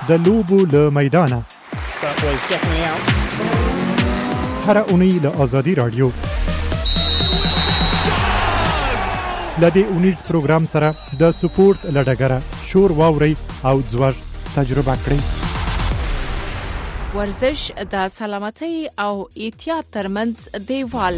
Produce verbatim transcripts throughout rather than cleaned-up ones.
د لوبو له میدانه هره اونۍ له آزادي راډیو له دې اونیز پروګرام سره د سپورت له ډګره شور واورئ او ځوږ تجربه کړئ. ورزش د سلامتۍ او احتیاط ترمنځ دیوال.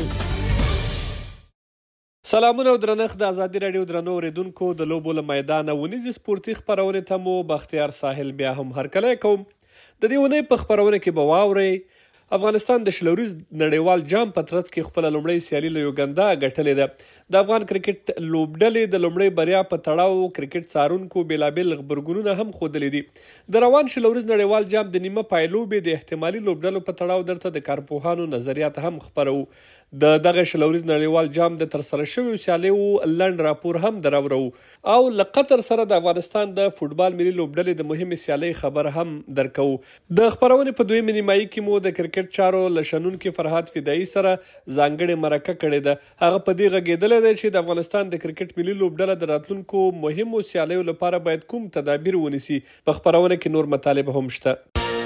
سلامونه او درنښت د آزادي راډیو درنو اوریدونکو د لوبو له میدانه ونیزې سپورتي خپرونې ته مو بختیار ساحل بیا هم هرکلی کوم. د دې اونۍ په خپرونه کې به واورئ افغانستان د شلوریز نړیوال جام په ترڅ کې خپله لومړۍ سیالي له یوګندا ګټلې ده. د افغان کرکټ لوبډلې د لومړۍ بریا په تړاو کرکټ څارونکو بېلابېل غبرګونونه هم ښودلي دي. د روان شلوریز نړیوال جام د نیمه پایلوبې د احتمالي لوبډلو په تړاو درته د کارپوهانو نظریات هم خپرو. د دغه شلوریز نړیوال جام د ترسره شویو سیالیو لنډ راپور هم دراوړو او له قطر سره د افغانستان د فوټبال ملي لوبډلې د مهمې سیالۍ خبر هم درکو. د خپرونې په دویمه نیمایي کې مو د کرکټ چارو له شنونکي فرهاد فدایي سره ځانګړې مرکه کړې ده. هغه په دې غږېدلی دی چې د افغانستان د کرکټ ملي لوبډله د راتلونکو مهمو سیالیو لپاره باید کوم تدابیر ونیسي. په خپرونه کې نور مطالب هم شته.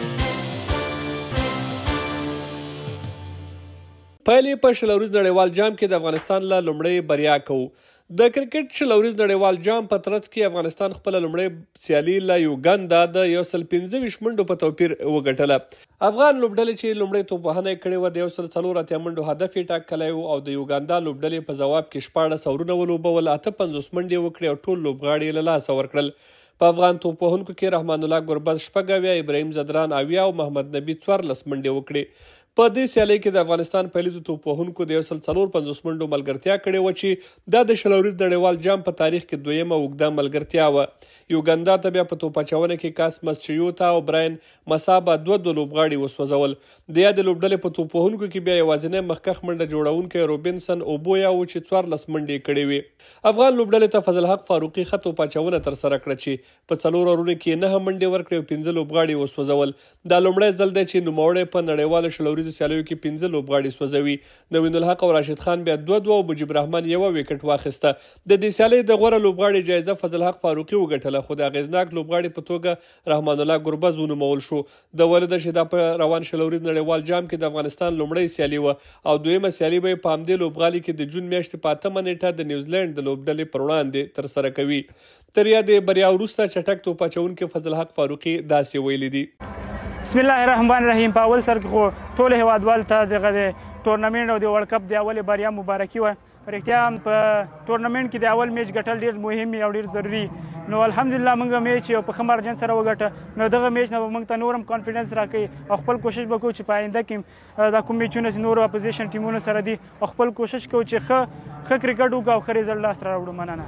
پایلې په شلوریز نړیوال جام کې د افغانستان له لومړۍ بریا کوو. د کرکټ شلوریز نړیوال جام په ترڅ کې افغانستان خپله لومړۍ سیالي له یوګندا د یو سل پنځه ویشت منډو په توپیر وګټله. افغان لوبډلې چې لومړۍ توپوهنه یې کړې وه د یو سل څلور اتیا منډو هدف یې ټاکلی و او د یوګاندا لوبډلې په ځواب کې شپاړس اورونه ولوبول، اته پنځوس منډې وکړې او ټول لوبغاړي یې له لاسه ورکړل. په افغان توپوهونکو کې رحمان الله ګربز شپږ اویا، ابراهیم زدران اویا او محمد نبي څوارلس منډې وکړې. په دې سیالۍ کې د افغانستان پیلیزو توپوهونکو د یو سل څلور پنځوس منډو ملګرتیا کړې وه چې دا د شلوریز نړیوال جام په تاریخ کې دویمه اوږده ملګرتیا وه. یوګندا ته بیا په توپ اچونه کې کاسمس چیوتا او براین مسابه دوه دوه لوبغاړي وسوځول. د یادې لوبډلې په توپوهونکو کې بیا یوازینی مخکښ منډه جوړونکی روبینسن اوبویا و چې څوارلس منډې کړې وې. افغان لوبډلې ته فضل حق فاروقي ښه توپ اچونه ترسره کړه چې په څلور اورونو کې نهه منډې ورکړې او پنځه لوبغاړي وسوځول. دا لومړی ځل دی چې نوموړی په نړیوالو شلوریزو سیالیو کې پنځه لوبغاړي سوځوي. نوین الحق او راشد خان بیا دوه دوه او مجیب رحمان یوه وکټ واخیسته. د دې سیالۍ د غوره لوبغاړي جایزه فضل حق فاروقي وګټله، خو د اغیزناک لوبغاړي په توګه رحمان الله ګربز ونومول شو. د ولده چې دا په روان شلوریز نړیوال جام کې د افغانستان لومړۍ سیالي وه او دویمه سیالي به یې په همدې لوبغالي کې د جون میاشتې په اتمه نیټه د نیوزیلینډ د لوبډلې پر وړاندې ترسره کوي. تر یادې بریا وروسته چټک توپ اچوونکي فضل حق فاروقي داسې ویلي دي: بسم الله الرحمن الرحیم. په اول سر کې خو ټول هیوادوالو ته دغه د ټورنمنټ او د ورلډ کپ د اولې بریا مبارکي وه. رښتیا هم په ټورنمنټ کې د اول میچ ګټل ډېر مهم او ډېر ضروري. نو الحمدلله موږ میچ یو په ښه مارجن سره وګټه. نو دغه میچ نه به موږ ته نور هم کانفیډنس راکوي او خپل کوشش به کوو چې په آینده کې دا کوم میچونه چې نورو اپوزیشن ټیمونو سره دي او خپل کوشش کوو چې ښه ښه کرکټ وکړو او ښه ریزلټ لاسته راوړو. مننه.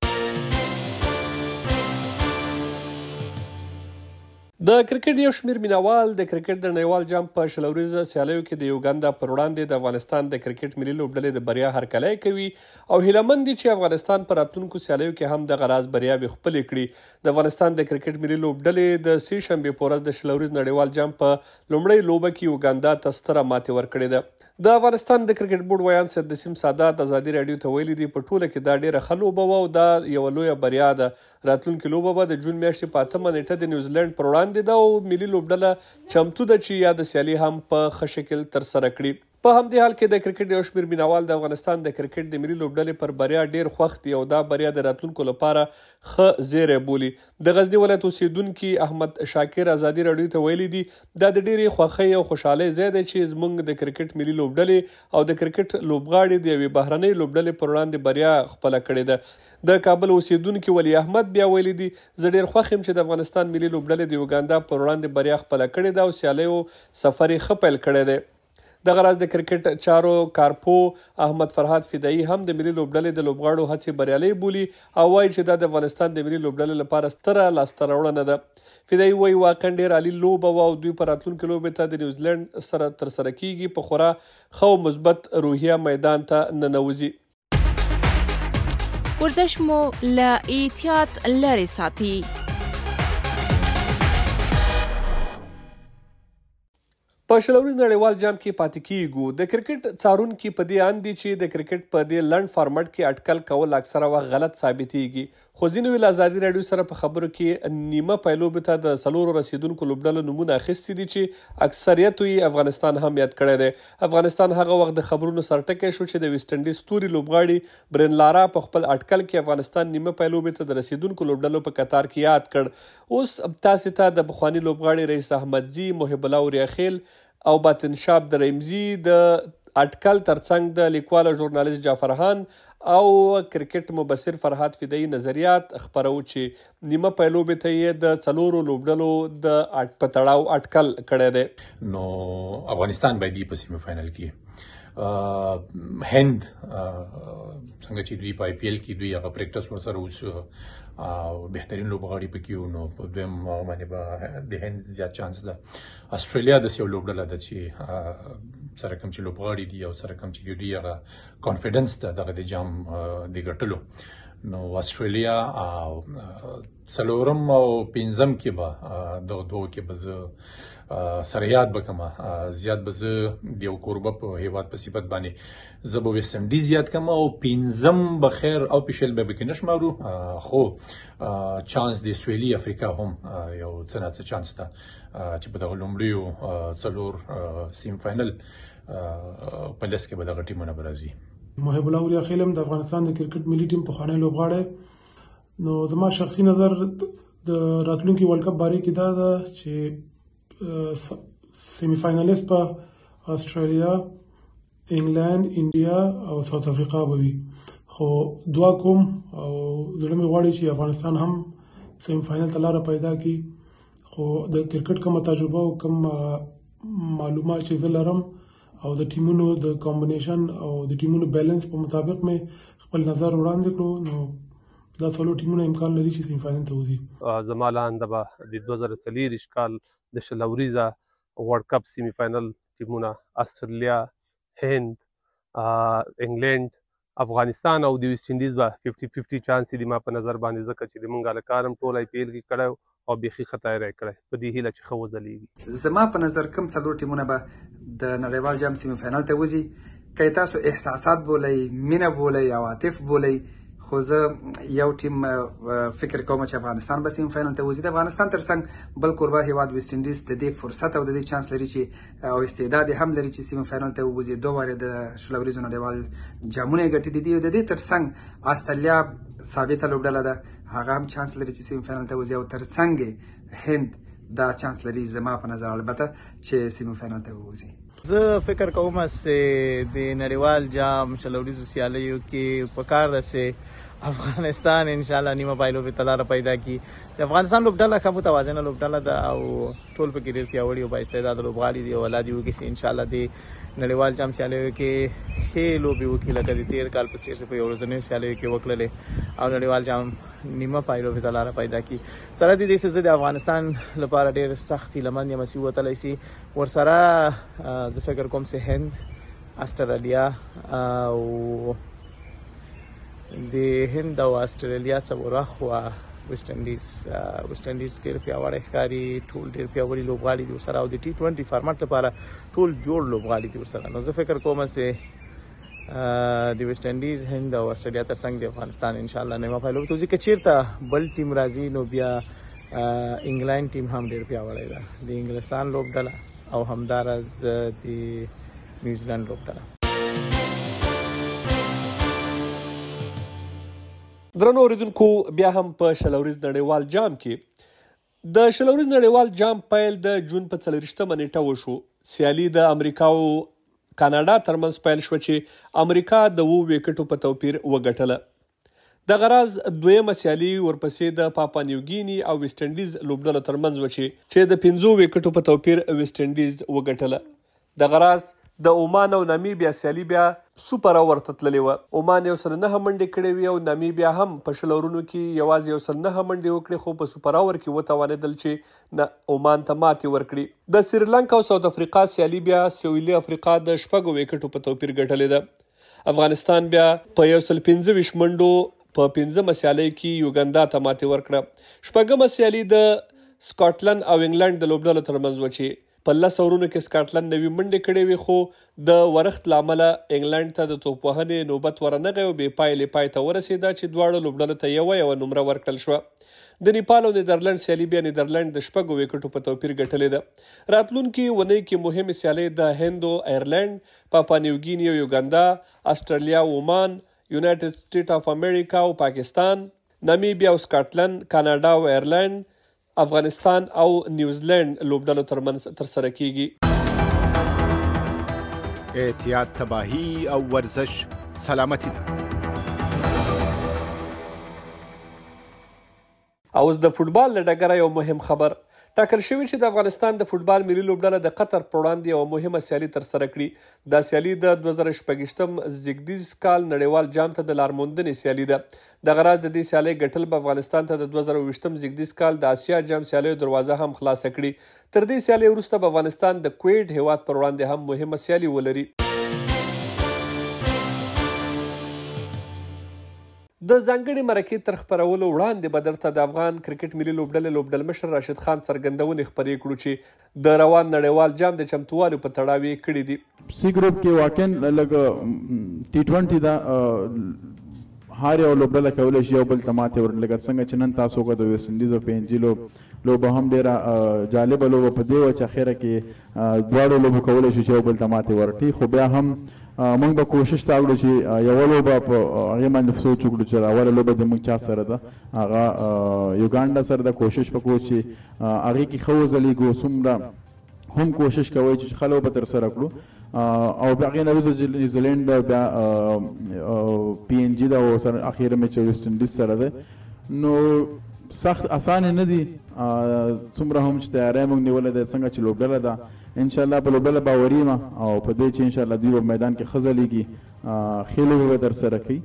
د کرکټ یو شمېر مینوال د کرکټ د نړیوال جام په شلوریزه سیالیو کې د یوګندا پر وړاندې د افغانستان د کرکټ ملي لوبډلې د بریا هرکلی کوي او هیله مند دي چې افغانستان په راتلونکو سیالیو کې هم دغه راز بریاوې خپلې کړي. د افغانستان د کرکټ ملي لوبډلې د سې شنبې په ورځ د شلوریز نړیوال جام په لومړۍ لوبه کې یوګندا ته ستره ماتې ورکړې ده. د افغانستان د کرکټ بورډ ویان سید نسیم سادات ازادي راډیو ته ویلي دي په ټوله کې دا ډېره ښه لوبه وه او دا یوه لویه بریا ده. راتلونکې لوبه به د جون میاشتې په اتمه نیټه د نیوزیلینډ پر وړاندې ده او ملي لوبډله چمتو ده چې یاده سیالي هم په ښه شکل ترسره کړي. په همدې حال کې د کرکټ یو شمېر مینوال د افغانستان د کرکټ د ملي لوبډلې پر بریا ډېر خوښ دي او دا بریا د راتلونکو لپاره ښه زیری بولي. د غزني ولایت اوسېدونکي احمد شاکر ازادي راډیو ته ویلي دي دا د ډېرې خوښۍ او خوشحالۍ ځای دی چې زموږ د کرکټ ملي لوبډلې او د کرکټ لوبغاړي د یوې بهرنۍ لوبډلې پر وړاندې بریا خپله کړې ده. د کابل اوسېدونکي ولی احمد بیا ویلي دي زه ډېر خوښ یم چې د افغانستان ملي لوبډلې د یوګاندا پر وړاندې بریا خپله کړې ده او سیالیو سفر یې ښه پیل کړی دی. دغه راز د کرکټ چارو کارپو احمد فرهاد فدایي هم د ملي لوبډلې د لوبغاړو هڅې بریالۍ بولي او وایي چې دا د افغانستان د ملي لوبډلې لپاره ستره لاسته راوړنه ده. فدایي وایي واقعا ډېر عالي لوبه وه او دوی په راتلونکې لوبې ته د نیوزیلینډ سره ترسره کیږي په خورا ښه او مثبت روحیه میدان ته ننوځي. ورزش مو له احتیاط لرې ساتي. په شلوریز نړیوال جام کې پاتې کیږو. د کرکټ څارونکي په دې اند دي چې د کرکټ په دې لنډ فارمټ کې اټکل کول اکثره وخت غلط ثابتېږي، خو ځینو له ازادي راډیو سره په خبرو کې نیمه پایلوبې ته د څلورو رسیدونکو لوبډلو نومونه اخیستي دي چې اکثریت یې افغانستان هم یاد کړی دی. افغانستان هغه وخت د خبرونو سرټکی شو چې د ویسټ انډیز ستوري لوبغاړي برین لارا په خپل اټکل کې افغانستان نیمه پایلوبې ته د رسیدونکو لوبډلو په قطار کې یاد کړ. اوس تاسې ته د پخواني لوبغاړي رئیس احمدزي، محب الله اورياخیل او باطن شاب د رمزي د اټکل ترڅنګ د لیکوال او ژورنالیست جعفر خان او کرکټ مبصر فرهاد فدایي نظریات خپرو چې نیمه پایلوبې ته یې د څلورو لوبډلو د په تړاو اټکل کړی دی. نو افغانستان باید په سیمه فاینل کې هند څنګه چې دوی په آی پی ایل کې دوی هغه پریکټس ورسره وشو او بهترین لوبغاړي پکې وو، نو په دویم باندې به د هند زیات چانس ده. استرالیا د یو لوبډله ده چې سره کوم چې لوبغاړي دي او سره کوم چې دوی هغه کانفیډنس ده دغه د جام د ګټلو. نو استرالیا او څلورم او پنځم کې به دغه دوه کې به زه سره یاد بکمه زیات به زه د یو کوربه په هیواد په صفت باندې زه به ویسټ انډیز یاد کم او پنځم به خیر او پیشل به کې نشمارو، خو چانس د سویلي افریقا هم یو څه نه څه چانس ده چې په دغه لومړیو څلور سیم فاینل په لس کې به دغه ټیمونه به راځي. محب الله اورياخیل هم د افغانستان د کرکټ ملي ټیم پخوانی لوبغاړی. نو زما شخصي نظر د راتلونکي ورلد کپ باره کې دا ده چې سیمی فاینالیست په استرالیا، انګلند، انډیا او ساوث افریقا به وي. خو دعا کوم او زړه مې غواړي چې افغانستان هم سیمی فاینل ته لاره پیدا کړي. خو د کرکټ کومه تجربه او کوم معلومات چې زه لرم او د ټیمونو د کمبینیشن او د ټیمونو بیلنس په مطابق مې خپل نظر وړاندې کړو، نو دا څلور ټیمونه امکان لري چې سیمی فاینل ته وځي. زما لاندې به د دوه زره څلوېښت کال د شل اوریزه ورلد کپ سیمی فاینل ټیمونه استرالیا، هند، انګلند، افغانستان او د ویسټ انډیز به ففټي ففټي چانس دي ما په نظر باندې، ځکه چې د مونږ هلکان هم ټول آی پی ایل کې کړی او بیخي ښه تیاری کړی په دې هیله چې ښه وځلیږي. زما په نظر کوم څلور ټیمونه به د نړیوال جام سیمی فاینل ته وځي. که تاسو احساسات بولئ، مینه بولئ، عواطف بولئ، خو زه یو ټیم فکر کوم چې افغانستان به سیمی فاینل ته وځي. د افغانستان ترڅنګ بل کوربه هیواد ویسټ انډیز د دې فرصت او د دې چانس لري چې او استعداد هم لري چې سیمی فاینل ته وځي. دوه وارې د شل اوریزو نړیوال جامونه یې ګټلي دي. د دې ترڅنګ استرالیا ثابته لوبډله ده، هغه هم چانس لري چې سیمی فاینل ته وځي، او ترڅنګ هند دا چانس لري زما په نظر البته چې سیمی فاینل ته وځي. زه فکر کوم چې د نړیوال جام شل اوریزو سیالیو کې پکار ده چې افغانستان ان شاء الله نیمه پایلوبې ته لاره پیدا کړي. د افغانستان لوبډله ښه متوازنه لوبډله ده او ټول پکې ډېر پیاوړي او بااستعداده لوبغاړي دي او الله دې وکړي چې ان شاء الله د نړیوال جام سیالیو کې ښې لوبې وکړي لکه د تېر کال په څېر چې په یو ورځنیو سیالیو کې وکړلې او نړیوال جام نیمه پایلوبې ته لاره پیدا کړي. سره د دې چې زه د افغانستان لپاره ډېر سخت هیله مند یم چې ووتلی شي. ورسره زه فکر کوم چې هند، استرالیا او د هند او استرالیا څخه خوا ویسټ انډیز ویسټ انډیز ډېر پیاوړی ښکاري، ټول ډېر پیاوړي لوبغاړي دي ورسره او د ټي ټوینټي فارمټ لپاره ټول جوړ لوبغاړي دي ورسره. نو زه فکر کوم چې د ویسټ انډیز، هند او استرالیا ترڅنګ د افغانستان ان شاء الله نیمه پایلوبې ته ځي. که چېرته بل ټیم راځي نو بیا انګلند ټیم هم ډېر پیاوړی ده، د انګلستان لوبډله او همداراز د نیوزیلند لوبډله. درنو اوریدونکو، بیا هم په شل اوریز نړیوال جام کې د شل اوریز نړیوال جام پیل د جون په څلوېښتمه نیټه وشو. سیالي د امریکا او کاناډا ترمنځ پیل شوه چې امریکا د اوو ویکټو په توپیر وګټله. دغه راز دویمه سیالي ورپسې د پاپا نیوګیني او ویسټ انډیز لوبډلو ترمنځ وه چې د پنځو ویکټو په توپیر ویسټ انډیز وګټله. دغه راز د عمان او نامیبیا سیالي بیا سوپر اور ته تللې وه. عمان یو سل نهه منډې کړې وې او نامیبیا هم په شل اورونو کې یوازې یو سل نهه منډې وکړې، خو په سوپر اور کې وتوانېدل چې نه عمان ته ماتې ورکړي. د سریلانکا او ساوث افریقا سیالي بیا سویلي افریقا د شپږو ویکټو په توپیر ګټلې ده. افغانستان بیا په یو سل پنځه ویشت منډو په پنځمه سیالۍ کې یوګندا ته ماتې ورکړه. شپږمه سیالي د سکاټلند او انګلند د لوبډلو ترمنځ وه چې په لس اورونو کې سکاټلند نوي منډې کړې وې، خو د ورښت له امله انګلند ته د توپوهنې نوبت ورنغی او بې پایلې پای ته ورسېده چې دواړو لوبډلو ته یوه یوه نمره ورکړل شوه. د نیپال او نیدرلند سیالي بیا نیدرلند د شپږو ویکټو په توپیر ګټلې ده. راتلونکي اونۍ کې مهمې سیالۍ د هند او ایرلند، پاپا نیوګیني او یوګاندا، استرالیا او عمان، یونایټډ سټیټ اف امریکا او پاکستان، نامیبیا او سکاټلند، کاناډا او ایرلند، افغانستان او نیوزیلند لوبډلو ترمنځ ترسره کیږي. احتیاط تباهي او ورزش سلامتی ده. او اوس د فوټبال له ډګره یو مهم خبر. ټاکل شوي چې د افغانستان د فوټبال ملي لوبډله د قطر پر وړاندې یوه مهمه سیالي ترسره کړي. دا سیالي د دوه زره شپږویشتم زیږدیز کال نړیوال جام ته د لارموندنې سیالي ده. دغه راز د دې سیالۍ ګټل به افغانستان ته د دوه زره اوویشتم زیږدیز کال د اسیا جام سیالیو دروازه هم خلاصه کړي. تر دې سیالۍ وروسته به افغانستان د کویټ هیواد پر وړاندې هم مهمه سیالي ولري. د ځانګړي مرکې تر خپرولو وړاندې به درته د افغان کرکټ ملي لوبډلې لوبډلمشر راشد خان څرګندونې خپرې کړو چې د روان نړیوال جام د چمتووالي په تړاو یې کړي دي. سی ګروپ کې واقعا لږ ټي ټوینټي دا هر یو لوبډله کولی شي یو بل ته ماتې ورکړي. لکه څنګه چې نن تاسو وګورئ د ویسټ انډیز او پي ان جي لوب لوبه هم ډېره جالبه لوبه په دې وه چې اخره کې دواړو لوبو کولی شي چې یو بل ته ماتې ورکړي. خو بیا هم موږ به کوشش تا وکړو چې یوه لوبه په هغې باندې سوچ وکړو چې اوله لوبه د موږ چا سره ده، هغه یوګانډا سره ده. کوشش وکړو چې هغې کې ښه وځلیږو، څومره هم کوشش کوئ چې ښه لوبه ترسره کړو. او بیا هغې نه وروسته نیوزیلینډ ده، بیا پي ان جي ده او سره اخیره میچ ویسټ انډیز سره ده. نو سخت اسانه نه دي، څومره هم چې تیاری موږ نیولی دی څنګه چې لوبډله ده. انشاءالله په لوبډله باوري یم او په دې چې انشاءالله دوی په میدان کې ښه ځلیږي، ښې لوبې به ترسره کوي.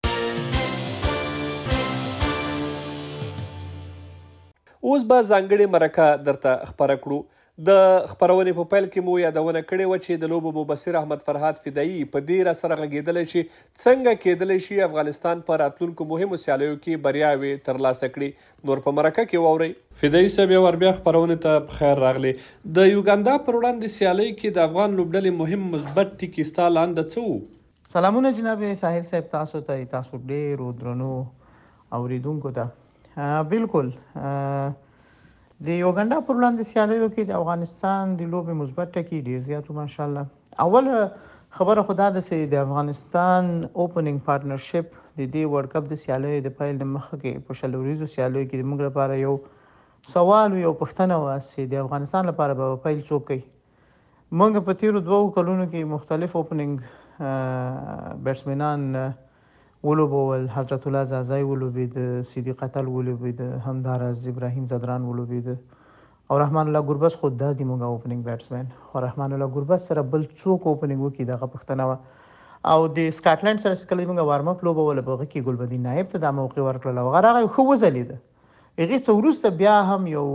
اوس به ځانګړې مرکه درته خپره کړو. د خپرونې په پیل کې مو یادونه کړې وه چې د لوبو مبصر احمد فرهاد فدایي په دې راسره غږېدلی چې څنګه کیدلی شي افغانستان په راتلونکو مهمو سیالیو کې بریاوې ترلاسه کړي. نور په مرکه کې واورئ. فدایي صاحب یو وار بیا خپرونې ته بخیر راغلی. د یوګاندا پر وړاندې سیالۍ کې د افغان لوبډلې مهم مثبت ټکي ستا لاندې څه وو؟ سلامونه جناب ساحل صاحب، تاسو ته تاسو ډېرو درنو اوریدونکو ته. بالکل د یوګانډا پر وړاندې سیالیو کې د افغانستان د لوبې مثبت ټکي ډېر زیات وو ماشاءالله. اول خبره خو دا ده چې د افغانستان اوپننګ پارټنرشپ د دې ورلډ کپ د سیالیو د پیل نه مخکې کې په شل ورځو سیالیو کې د موږ لپاره یو سوال یو پوښتنه وه چې د افغانستان لپاره به پیل څوک کوي. موږ په تېرو دوو کلونو کې مختلف اوپننګ بیټسمینان ولوبول. حضرت الله زازای ولوبېد، صدیق اتل ولوبېد، همداراز ابراهیم زدران ولوبېد او رحمان الله ګربز خود دا دی موږ اوپننګ بیټسمین. خو رحمان الله ګربز سره بل څوک اوپننګ وکړي دغه پوښتنه وه. او د سکاټلند سره چې کله موږ وارم اپ لوبوله په هغه کې ګلبدین نایب ته دا موقع ورکړله او هغه راغی ښه وځلېده. هغې څه وروسته بیا هم یو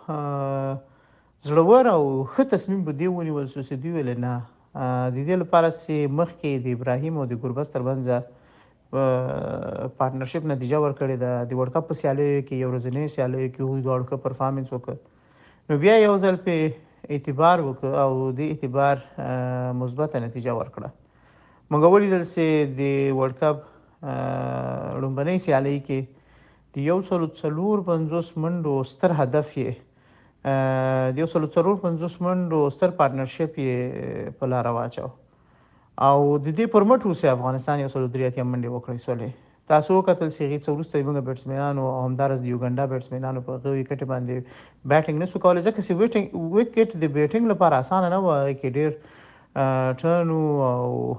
زړور او ښه تصمیم په دې ونیول شو چې دوی ویل نه، د دې لپاره چې مخکې د ابراهیم او د ګربز ترمنځ پارټنرشپ نتیجه ورکړې ده. د ورلډ کپ په سیالیو کې یو ورځنۍ سیالیو کې هغوی دواړو ښه پرفارمنس وکړ. نو بیا یو ځل پې اعتبار وکړ او د اعتبار مثبته نتیجه ورکړه. موږ ولیدل چې د ورلډ کپ لومړنۍ سیالۍ کې د یو سلو څلور پنځوس منډو ستر هدف یې د یو سلو څلور پنځوس منډو ستر پارټنرشپ یې په لاره واچو او د دې پر مټ وروسته افغانستان یو سلو درې اتیا منډې وکړې سولې. تاسو وکتل چې هغې څه وروسته زموږ بیټسمینانو او همداراز د یوګانډا بیټسمینانو په هغه وکټې باندې بیټنګ نه سو کولی، ځکه چې وکټ د بیټنګ لپاره اسانه نه وه. هغې کې ډېر ټرن او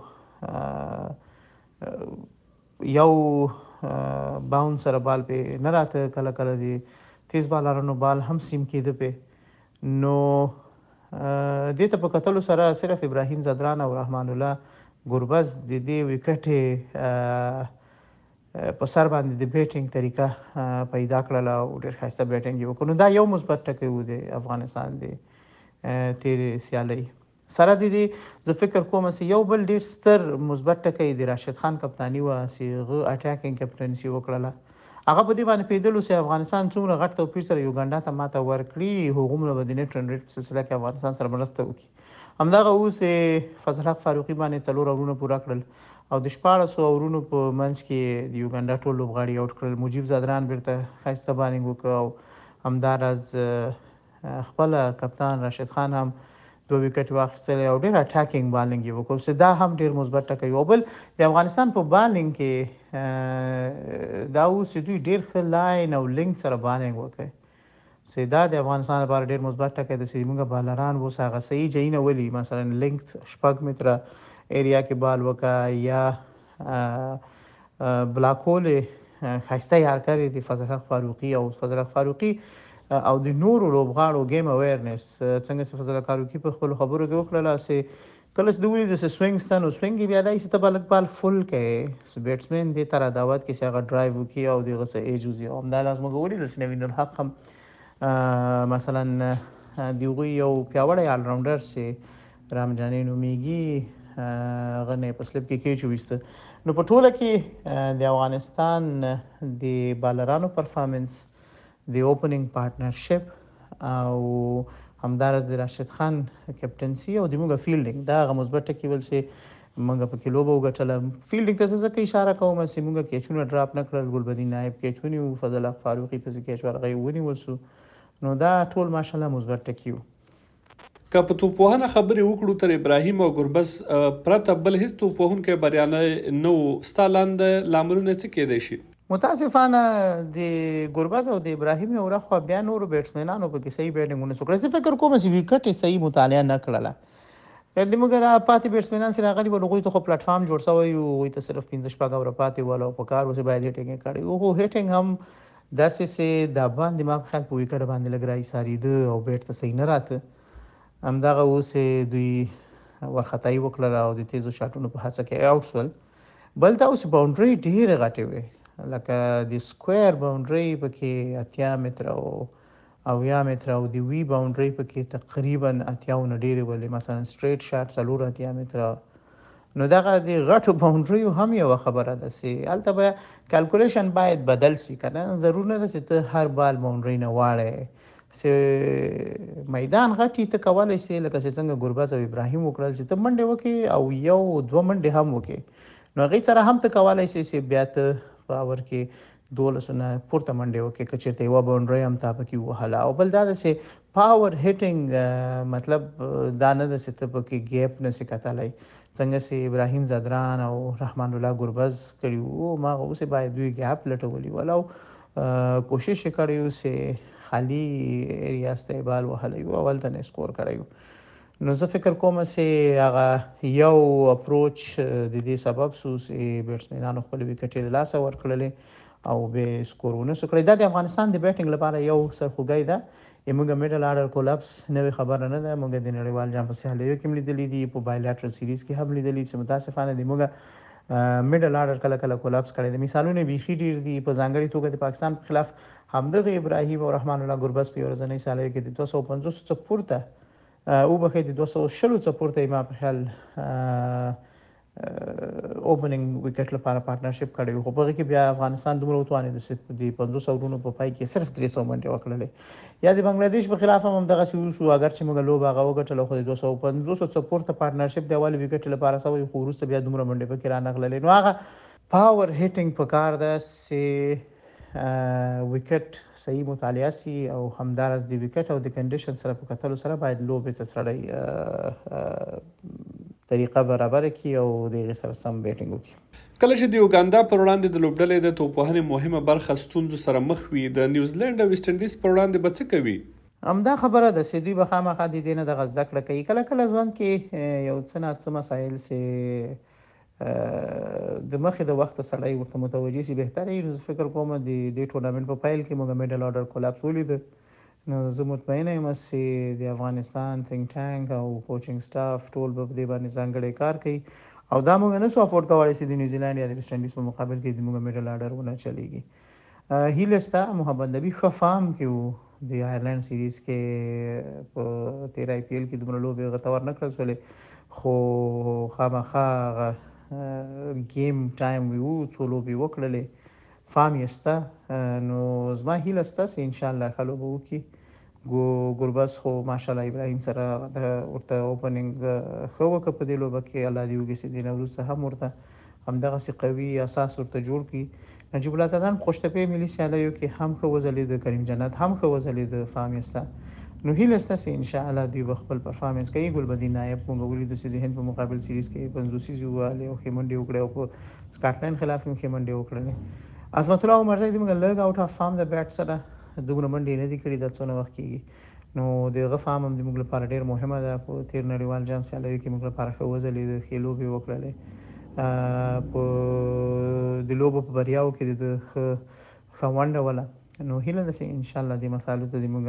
یو باون سره بال پې نه راته، کله کله د تیز بالرانو بال هم سیم کېده پې. نو دې ته په کتلو سره صرف ابراهیم زدران او رحمان الله ګربز د دې وکټې په سر باندې د بیټینګ طریقه پیدا کړله او ډېر ښایسته بیټینګ یې وکړ. نو دا یو مثبت ټکی و د افغانستان د تېرې سیالۍ سره. د دې زه فکر کوم چې یو بل ډېر ستر مثبت ټکی د راشد خان کپتاني وه چې هغه اټیکینګ کپټنسي وکړله هغه په دې باندې پیدلو چې افغانستان څومره غټ توپیر سره یوګانډا ته ماته ورکړي هغومره به د نیټ رن ریټ په سلسله کې افغانستان سره مرسته وکړي. همدغه اوس فضل حق فاروقي باندې څلور اورونه پوره کړل او د شپاړسو اورونو په منځ کې د یوګانډا ټول لوبغاړي آوټ کړل. مجیب زادران بیرته ښایسته بالینګ وکړ او همداراز خپل کپتان راشد خان هم دوه وکټ واخیستل او ډېر اټاکینګ بالینګ یې وکړ چې دا هم ډېر مثبت ټکی و. بل د افغانستان په بالینګ کې دا اوس دوی ډېر ښه لاین او لینک سره بالینګ وکړي چې دا د افغانستان لپاره ډېر مثبت ټکی دی چې موږ بالران اوس هغه صحیح ځایونه ولي مثلا لینک شپږ متره ایریا کې بال وکړه یا بلاکول ښایسته یار کړی دی فضل حق فاروقي او فضل حق فاروقي او د نورو لوبغاړو گیم اویرنس څنګه چې فضل حق فاروقي په خپلو خبرو کې وکړله چې کله چې د ولید د سوینګ ستنو سوینګ بیا دای چې ته بلک بال فل کې بیټسمن دې تر دعوت کې هغه ډرایو وکي او دغه څه ایجوزي او همدا لازم غوړي د نوین الحق هم مثلا دیوغي یو پیاوړی آل راونډر چې رامجاني نومیږي غنه په سلپ کې کې چويسته نو په ټوله کې د افغانستان د بالرانو پرفارمنس د اوپننګ پارټنرشپ او همدارز راشد خان کپټنسي او د موږ فیلډینګ دا غو مثبت ټکی ول سي موږ په کې لوبو غټل فیلډینګ ته څه اشاره کوم چې موږ کې چونه ډراپ نه کړل ګلبدین نائب کې چونی او فضل حق فاروقي ته کې چور غي ونی ولسو نو دا ټول ماشالله مثبت ټکی وو. که په توپوهنه خبرې وکړو تر ابراهیم او ګربز پرته بل هیڅ توپوهن کې بریانه نو ستالاند لاملونه څه کېدای شي؟ متاسفانه د ګربز او د ابراهیم یو راخوا بیا نور بیټسمنانو په کې صحیح بیټینګونه وکړل. زه فکر کوم چې وکټ صحیح مطالعه نه کړله پر دې موږ پاتې بیټسمنان سره غلي ولغوي ته خو پلیټ فارم جوړ شوی او وي ته صرف پنځه شپږ اور پاتې ول او په کار اوسه باید هټینګ کړي او هو هټینګ هم داسې سه د باندې ما خیال په وکټ باندې لګرای ساري ده او بیټ ته صحیح نه راته همدغه اوسه دوی ورختای وکړه او د تیزو شاټونو په هڅه کې آوټ سول. بل دا اوس باونډري ډیره غټه وي لکه د سکوير باونډري پکې اتیا متر او اویا متر او د وی باونډري پکې تقریبا اتیا او ډیره ولې مثلا سټریټ شاټ څلور اتیا متر نو دغه د غټو باونډري هم یو خبره ده چې البته به کیلکولیشن باید بدل شي کنه ضرور نه ده چې ته هر بال باونډري نه واړې چې میدان غټي ته کولای شي لکه څنګه ګربز او ابراهیم وکړل چې ته منډه وکي او یو دوه منډه هم وکي نو غي سره هم ته کولای شي چې بیا ته پاور کې دولسونه پورته منډه وکي که چیرته یو باونډري هم تا پکې وهلا او بل دا چې پاور هټینګ مطلب دا نه د ست پکې ګیپ نه سکتلای څنګه چې ابراهیم زادران او رحمان الله ګربز کړیو ما اوسه باید دوی ګیپ لټولي ولو کوشش کړیو چې خالی ایریا استقبال وهلی او اول ته سکور کړیو نو زه فکر کوم چې هغه یو اپروچ د دې سبب سو چې بیټسمنانو خپل وکټ له لاس ورکړل او به سکورونه سکړی دا د افغانستان د بیټینګ لپاره یو سرخوږی ده یمګه میډل آرډر کولاپس نوې خبره نه ده موږ د نړیوال جام په سیالیو کې لیدلې دي په بایلاترل سیریز کې هم لیدلې چې متاسفانه دی موږ میډل آرډر کله کله کولاپس کړی د مثالونه بيخي ډیر دي په ځانګړي توګه د پاکستان په خلاف همدغه ابراهیم او رحمان الله ګربز په ورځنۍ سیالیو کې د دوه سوه پنځوس څخه پورته او به د دوه سوه شل څخه پورته ما په خیال اوپننګ وکټ لپاره پارټنرشپ کړی خو په کې بیا افغانستان دومره وتوانه د پنځوس اورونو په پای کې صرف درې سوه منډه وکړلې یا د بنگلاديش په خلاف هم دغه شو شو اگر چې موږ لوب هغه وکټل خو د دوه سوه پنځوس څخه پورته پارټنرشپ دی اول وکټ لپاره سوي خو ورسته بیا دومره منډه په کې را نغللې نو هغه پاور هټینګ په کار ده چې وکټ صحیح مطالعه سي او همدارس د وکټ او د کنډیشن سره په کتلو سره باید لوبې ته سړی طریقه برابر کی او د سره سم بیټینګ وکړي. کله چې د یوګاندا پر وړاندې د لوبډلې د توپوهنې مهمه برخه ستونزو سره مخ وي د نیوزیلند او ویسټ انډیز پر وړاندې به څه کوي؟ همدا خبره ده چې دوی به خامخا د دې نه د غزده کړه کوي کله کله ځوان کې یو څه نه څه مسایل سي د مخې د وخت سړی ورته متوجي سي بهتري نو فکر کوم د دې ټورنمنت په پایل کې موږ میډل آرډر کولاپس ولید نو زه مطمئنه یم چې د افغانستان ثینک ټانک او کوچینګ سټاف ټول به دې باندې ځانګړی کار کوي او دا موږ نه سو افورد کولی چې د نیوزیلند یا د ویسټ انډیز په مقابل کې د موږ میډل آرډر ونه چلیږي. هیلستا محمد نبی خفام کې د آیرلند سیریز کې په تیر آی پی ایل کې دومره لوبې غتور نه کړل ولې خو خامخا گیم ټایم ویو څو لوبې وکړلې فام یې سته. نو زما هیله سته چې انشاءالله ښه لوبه وکړي. ګو ګربز خو ماشاءالله ابراهیم سره د ورته اوپننګ ښه وکړه په دې لوبه کې. الله دې وکړي چې دې نه وروسته هم ورته همدغسې قوي اساس ورته جوړ کړي. نجیب الله زدران په خوشتپې ملي سیالیو کې هم ښه وځلېده، کریم جنت هم ښه وځلېده، فام یې سته. نو هیله سته چې انشاءالله دوی به خپل پرفارمنس کوي. ګلبدین نایب موږ ولیدو چې د هند په مقابل سیریز کې پنځوس څیزې ووهلې او ښې منډې وکړې او په سکاټلند خلاف هم ښې منډې وکړلې. عظمت الله عمرزی د موږ لږ آوټ اف فارم د بیټ سره دومره منډې نه دي کړي دا څونه وخت کېږي. نو د هغه فارم هم زموږ لپاره ډېر مهمه ده. په تېر نړیوال جام سیالیو کې موږ لپاره ښه وځلېده، ښې لوبې وکړلې. په د لوبو په بریاو کې د ښه ښه ونډه وله. نو هیله ده چې انشاءالله دې مسایلو ته زموږ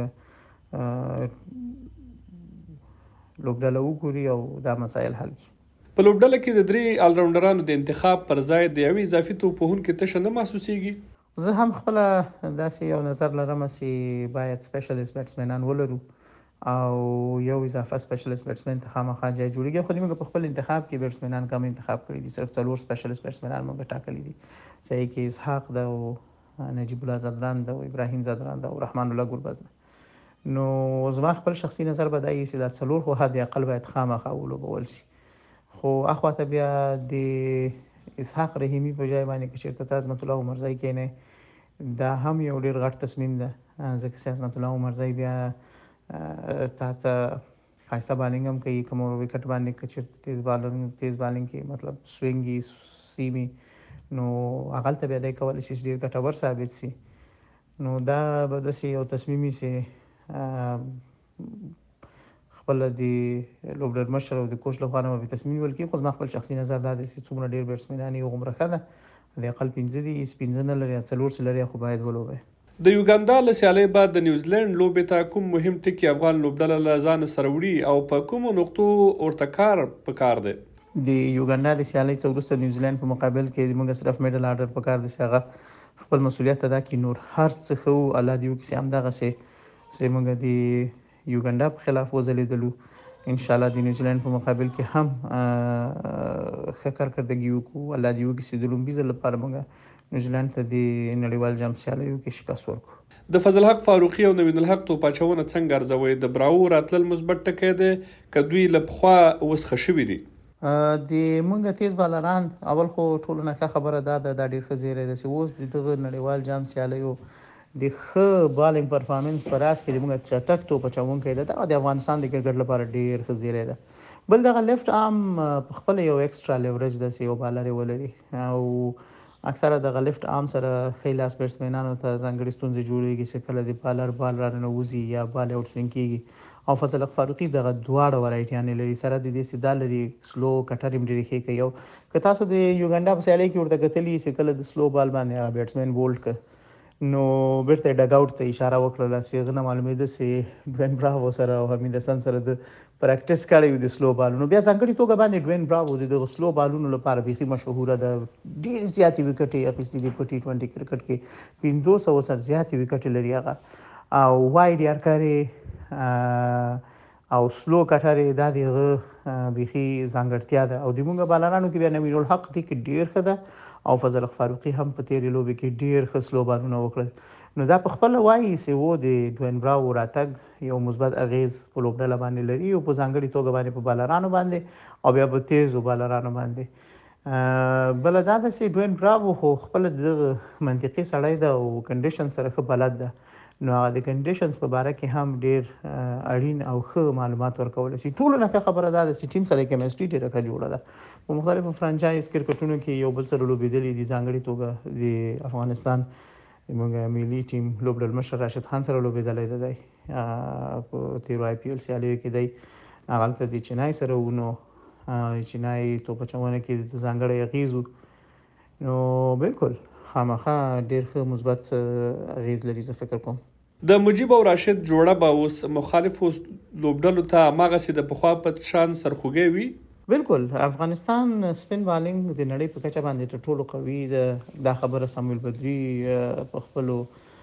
لوبډله وګوري او دا مسایل حل کړي. په لوبډله کې د درې آلراونډرانو د انتخاب پر ځای د یوې اضافي توپ وهونکي تشه نه محسوسیږي؟ زه هم خپله داسې یو نظر لرم چې باید سپیشلیست بیټسمنان ولرو او یو اضافه سپیشلیست بیټسمن ته خامخا ځای جوړېږي. خو موږ په خپل انتخاب کې بیټسمنان کم انتخاب کړي دي، صرف څلور سپیشلیست بیټسمنان موږ ټاکلي دي چې کې اسحاق ده او نجیب الله زدران ده او ابراهیم زدران ده او رحمان الله ګربز ده. نو زما خپل شخصي نظر به دا وي چې دا څلور خو حد اقل باید خامخا ولوبول شي. خو اخواته بیا د اسحاق رحیمي په ځای باندې که چېرته ته عظمت الله عمرزی کښېنئ دا هم یو ډېر غټ تصمیم ده، ځکه چې عظمت الله عمرزی بیا تا ته ښایسته بالینګ هم کوي. کوم وکټ باندې که چېرته تیز بالنګ تیز بالنګ کې مطلب سوینګي سیمي نو هغلته بیا دی کولی شي چې ډېر ګټور ثابت شي. نو دا به داسې یو تصمیم وي چې خپل د لوبډل مشر او د کوچ لخوا نه به تصمیم نیول کېږي. خو زما خپل شخصي نظر دا دی چې څومره ډېر بیټسمنان یې هغومره ښه ده. د اقل پنځه دي، پنځه نه لري، څلور چې لري خو باید ولوبئ. د یوګاندا له سیالۍ بعد د نیوزیلند لوبې ته کوم مهم ټکي افغان لوبډله له ځانه سره وړي او په کومو نقطو ورته کار پکار دی؟ د یوګاندا د سیالۍ څخه وروسته نیوزیلند په مقابل کې موږ صرف میډل آرډر پکار دی چې هغه خپل مسؤلیت ادا کړي. نور هر څه ښه وو، الله دې وکړي چې همدغسې چې موږ د یوګاندا په خلاف وځلېدلو. انشاءالله د نیوزیلند په مقابل کې هم ښه کارکردګي وکړو. الله دې وکړي چې د لومړي ځل لپاره موږ نیوزیلند ته د نړیوال جام سیالیو کې شکست ورکړو. د فضل حق فاروقي او نوین الحق توپ اچونه څنګه ارزوئ؟ د براو راتلل مثبت ټکی دی که دوی له پخوا اوس ښه شوي دي؟ د موږ تیز بالران اول خو ټولو نه ښه خبره دا ده، دا ډېر ښه زیری ده چې اوس د دغه نړیوال جام سیالیو د ښه بالینګ پرفارمنس په راز کې د موږ چټک توپ اچوونکی ده. دا د افغانستان د کرکټ لپاره ډېر ښه زیری ده. بل دغه لیفټ آرم په خپله یو ایکسټرا لیوریج ده چې یو بالر یې ولري او اکثره دغه لیفټ آرم سره ښی لاس بیټسمنانو ته ځانګړې ستونزې جوړېږي چې کله د بالر بال راننوځي یا بال یې آوټ سوینګ کېږي. او فضل حق فاروقي دغه دواړه ورایټیانې لري، سره د دې چې دا لري سلو کټر یې هم ډېرې ښې کوي. او که تاسو د یوګانډا په سیالۍ کې ورته کتلي چې کله د سلو بال باندې هغه بیټسمین بولډ کړ نو بیرته یې ډګ آوټ ته اشاره وکړله چې هغه نه معلومېده چې ډوین براوو سره او حمید حسن سره د پریکټس کړی وي د سلو بالونو. بیا ځانګړې توګه باندې ډوین براوو د دغه سلو بالونو لپاره بیخي مشهوره ده. ډېرې زیاتې وکټې یې اخیستې دي په ټي ټوینټي کرکټ کې، پنځوس سوه سره زیاتې وکټې لري هغه. او واید یارکارې او سلو کټر دا د هغه بیخي ځانګړتیا ده. او د موږ بالرانو کې بیا نوین الحق دې کې ډېر ښه ده او فضل حق فاروقي هم په تېرې لوبې کې ډېر ښه سلو بالونه وکړل. نو دا په خپله وایي چې و د ډوین براو راتګ یو مثبت اغیز په لوبډله باندې لري او په ځانګړې توګه باندې په بالرانو باندې او بیا په تیزو بالرانو باندې. بله دا ده چې ډوین براو خو خپله دغه منطقي سړی ده او کنډیشن سره ښه بلد ده. نو هغه د کنډیشنز په باره کې هم ډېر اړین او ښه معلومات ورکولی شي. ټولو نه ښه خبره دا ده چې ټیم سره یې کیمسټري ډېره ښه جوړه ده. په مختلفو فرانچایز کرکټونو کې یو بل سره لوبېدلي دي، ځانګړې توګه د افغانستان زموږ ملي ټیم لوبډل مشر راشد خان سره لوبېدلی ده. دی په تېرو آی پي ایل سیالیو کې دی هغلته د چینای سره و. نو چینای توپ اچونه کې د ځانګړی اغیز و. نو بالکل خامخا ډېر ښه مثبت اغیز لري زه فکر کوم. د مجیب او راشد جوړه به اوس مخالفو لوبډلو ته هماغسې د پخوا په شان سرخوږی وي؟ بالکل. افغانستان سپین بالینګ د نړۍ په کچه باندې تر ټولو قوي ده. دا خبره سامویل بدري په خپلو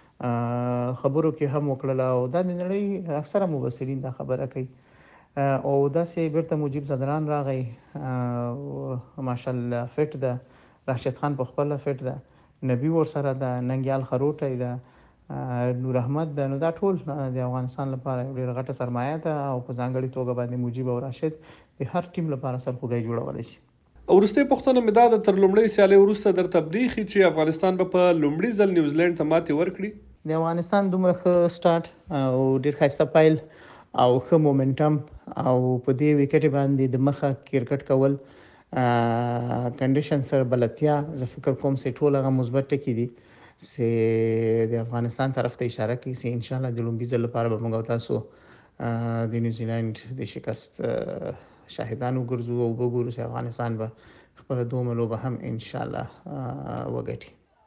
خبرو کې هم وکړله او دا د نړۍ اکثره مبصرین دا خبره کوي. او داسې بیرته مجیب زدران راغی، ماشاءالله فټ ده، راشد خان په خپله فټ ده. نبی ورسره ده، ننګیال خروټی ده، نور احمد ده. نو دا ټول د افغانستان لپاره ډېره غټه سرمایه ده او په ځانګړې توګه باندې مجیب او راشد د هر ټیم لپاره سرخوږی جوړولی شي. وروستۍ پوښتنه مې دا ده، تر لومړۍ سیالۍ وروسته درته برېښي چې افغانستان به په لومړي ځل نیوزیلینډ ته ماتې ورکړي؟ د افغانستان دومره ښه سټارټ او ډېر ښایسته پیل او ښه مومنټم او په دې وکټ باندې د مخه کرکټ کول کنډیشن سره بلدتیا، زه فکر کوم چې ټول هغه مثبت ټکي دي چې د افغانستان طرف ته اشاره کوي چې ان شاء الله د لومړي ځل لپاره به موږ تاسو د نیوزیلینډ د شکست شاهدان وګرځو او وګورو چې افغانستان به خپل دومره لوبه هم ان شاء الله وګټي.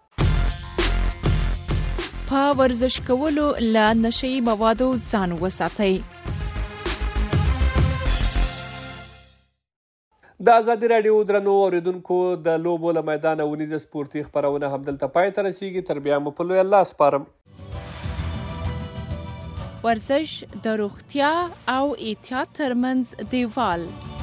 په ورزش کولو له نشي موادو ځان وساتئ. د ازادي راډیو درنو اوریدونکو د لوبو له میدانه ونیزه سپورتي خپرونه همدلته پای ته رسیږي. تر بیا مو په لوی الله سپارم. ورزش د روغتیا او احتیاط ترمنځ دیوال